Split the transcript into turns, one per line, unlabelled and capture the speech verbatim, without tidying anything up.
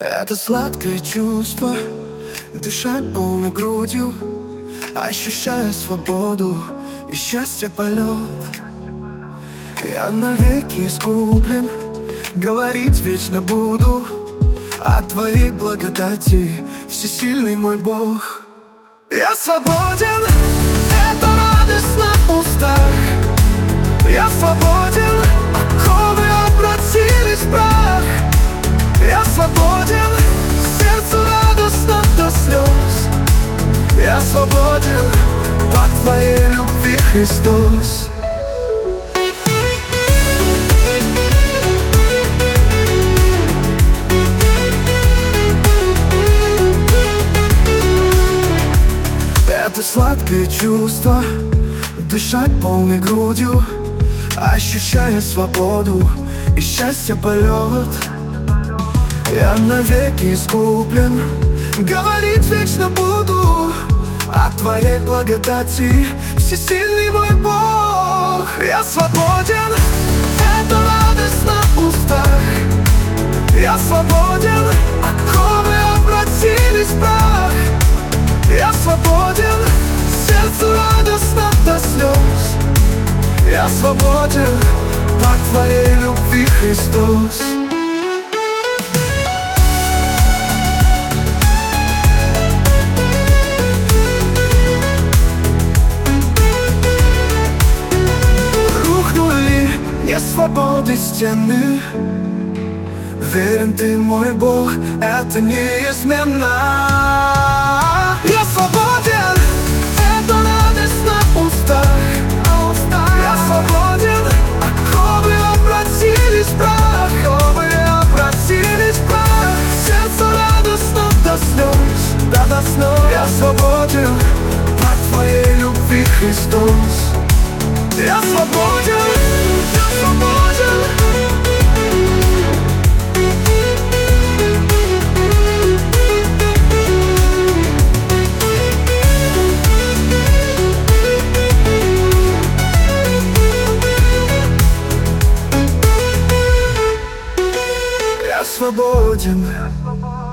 Это сладкое чувство, дышать полной грудью, ощущая свободу и счастье полет. Я навеки искуплен, говорить вечно буду о твоей благодати, всесильный мой Бог. Я свободен, это радость на устах. Я свободен, оковы обратились в прах. Я свободен, сердцу радостно до слез. Я свободен, по твоей любви, Христос. Это сладкое чувство, дышать полной грудью, ощущая свободу и счастье полет. Я навеки искуплен, говорить вечно буду о твоей благодати, всесильный мой Бог. Я свободен, это радость на устах. Я свободен, оковы обратились в прах. Я свободен, сердцу радостно до слез. Я свободен, по твоей любви, Христос. Рухнули несвободы стены. Верен ты, мой Бог, это неизменно. Я свободен, это радость на устах. Я свободен, оковы обратились в прах. Оковы обратились в прах. Сердце радостно до слез, да до слез. Я свободен, по твоей любви, Христос. Я свободен, я свободен. Я свободен.